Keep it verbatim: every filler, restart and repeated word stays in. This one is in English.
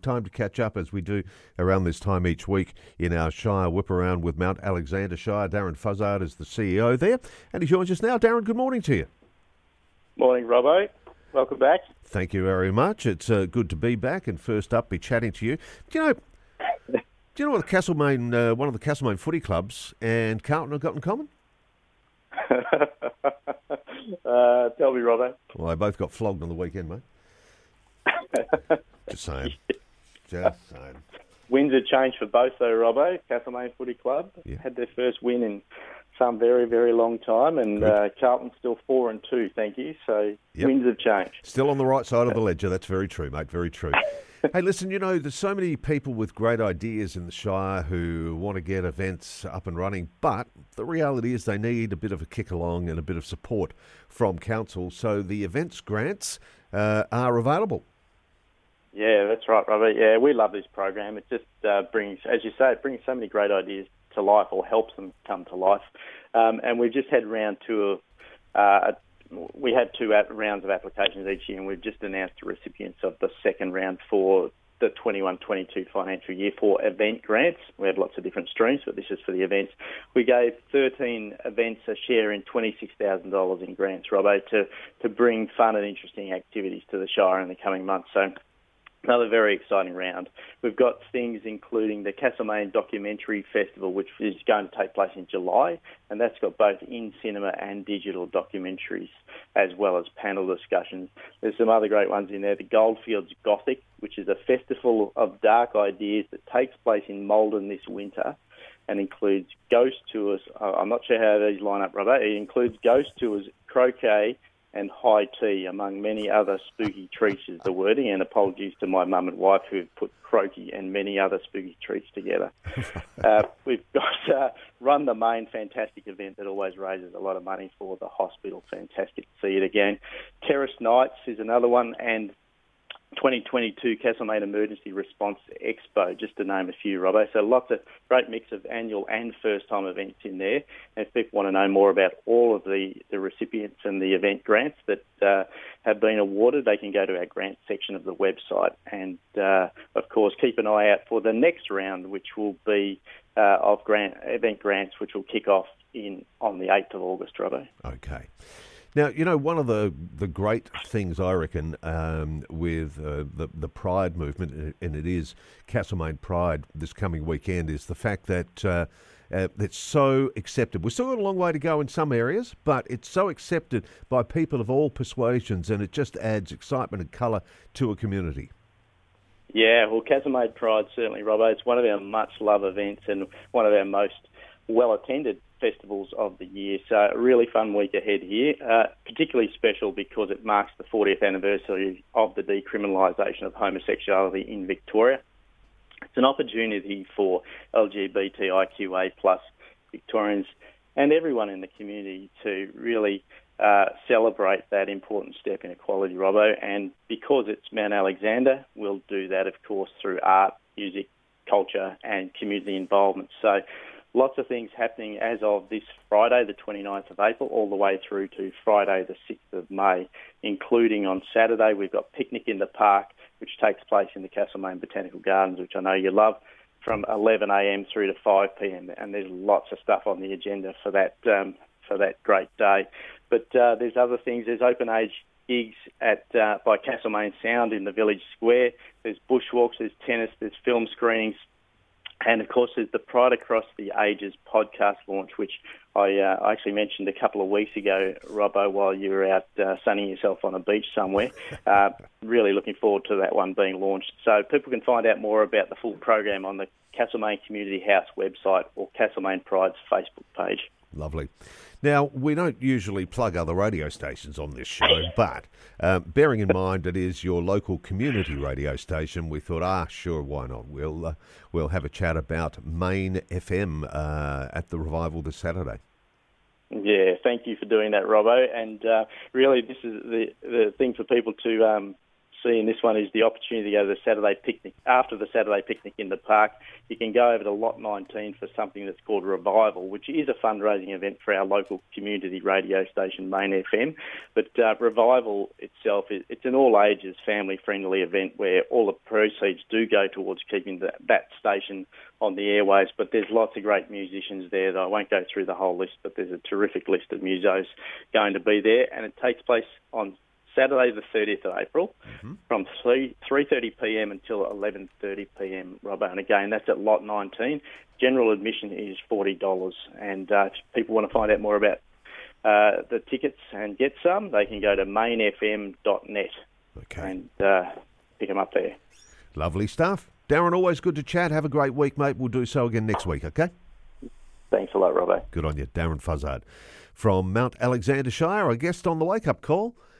time to catch up as we do around this time each week in our Shire Whip Around with Mount Alexander Shire. Darren Fuzzard is the C E O there, and he joins us now. Darren, good morning to you. Morning, Robbo. Welcome back. Thank you very much. It's uh, good to be back, and first up, be chatting to you. Do you know, do you know what the Castlemaine, uh, one of the Castlemaine footy clubs and Carlton have got in common? uh, tell me, Robbo. Well, they both got flogged on the weekend, mate. Just saying. Just saying. Wins have changed for both, though, Robbo. Castlemaine Footy Club yeah. had their first win in some very, very long time, and uh, Carlton's still four and two, thank you. So yep. Wins have changed. Still on the right side of the ledger. That's very true, mate. Very true. Hey, listen, you know, there's so many people with great ideas in the Shire who want to get events up and running, but the reality is they need a bit of a kick along and a bit of support from council. So the events grants uh, are available. Yeah, that's right, Robert. Yeah, we love this program. It just uh, brings, as you say, it brings so many great ideas to life, or helps them come to life. Um, and we've just had round two of, uh, we had two rounds of applications each year, and we've just announced the recipients of the second round for the twenty-one twenty-two financial year for event grants. We had lots of different streams, but this is for the events. We gave thirteen events a share in twenty-six thousand dollars in grants, Robbo, to, to bring fun and interesting activities to the Shire in the coming months. So another very exciting round. We've got things including the Castlemaine Documentary Festival, which is going to take place in July, and that's got both in-cinema and digital documentaries, as well as panel discussions. There's some other great ones in there. The Goldfields Gothic, which is a festival of dark ideas that takes place in Maldon this winter, and includes ghost tours. I'm not sure how these line up, Robert. It includes ghost tours, croquet, and high tea, among many other spooky treats is the wording, and apologies to my mum and wife who have put croquet and many other spooky treats together. uh, we've got uh, Run the Main, fantastic event that always raises a lot of money for the hospital. Fantastic to see it again. Terrace Nights is another one, and twenty twenty-two Castlemaine Emergency Response Expo, just to name a few, Robbo. So lots of great mix of annual and first-time events in there. And if people want to know more about all of the, the recipients and the event grants that uh, have been awarded, they can go to our grant section of the website. And, uh, of course, keep an eye out for the next round, which will be uh, of grant event grants, which will kick off in on the eighth of August, Robbo. Okay. Now, you know, one of the, the great things, I reckon, um, with uh, the, the Pride movement, and it is Castlemaine Pride this coming weekend, is the fact that uh, uh, it's so accepted. We've still got a long way to go in some areas, but it's so accepted by people of all persuasions, and it just adds excitement and colour to a community. Yeah, well, Castlemaine Pride, certainly, Robbo. It's one of our much-loved events and one of our most well-attended festivals of the year. So a really fun week ahead here, uh, particularly special because it marks the fortieth anniversary of the decriminalisation of homosexuality in Victoria. It's an opportunity for L G B T I Q A plus Victorians and everyone in the community to really uh, celebrate that important step in equality, Robbo. And because it's Mount Alexander, we'll do that, of course, through art, music, culture and community involvement. So lots of things happening as of this Friday, the twenty-ninth of April, all the way through to Friday, the sixth of May, including on Saturday, we've got Picnic in the Park, which takes place in the Castlemaine Botanical Gardens, which I know you love, from eleven a.m. through to five p.m. And there's lots of stuff on the agenda for that um, for that great day. But uh, there's other things. There's open age gigs at uh, by Castlemaine Sound in the Village Square. There's bushwalks, there's tennis, there's film screenings. And, of course, there's the Pride Across the Ages podcast launch, which I uh, actually mentioned a couple of weeks ago, Robbo, while you were out uh, sunning yourself on a beach somewhere. Uh, really looking forward to that one being launched. So people can find out more about the full program on the Castlemaine Community House website or Castlemaine Pride's Facebook page. Lovely. Now, we don't usually plug other radio stations on this show, but um, bearing in mind it is your local community radio station, we thought, ah, sure, why not? We'll uh, we'll have a chat about Main F M uh, at the Revival this Saturday. Yeah, thank you for doing that, Robbo. And uh, really, this is the, the thing for people to um, see in this one is the opportunity to go to the Saturday picnic. After the Saturday picnic in the park, you can go over to Lot nineteen for something that's called Revival, which is a fundraising event for our local community radio station, Main F M. But uh, Revival itself, is, it's an all-ages, family-friendly event where all the proceeds do go towards keeping the, that station on the airwaves. But there's lots of great musicians there. That I won't go through the whole list, but there's a terrific list of musos going to be there. And it takes place on Saturday the thirtieth of April mm-hmm. from three thirty p m until eleven thirty p m, Robbo. And again, that's at Lot nineteen. General admission is forty dollars. And uh, if people want to find out more about uh, the tickets and get some, they can go to main f m dot net okay. and uh, pick them up there. Lovely stuff. Darren, always good to chat. Have a great week, mate. We'll do so again next week, okay? Thanks a lot, Robbo. Good on you. Darren Fuzzard from Mount Alexander Shire, our guest on the Wake Up Call.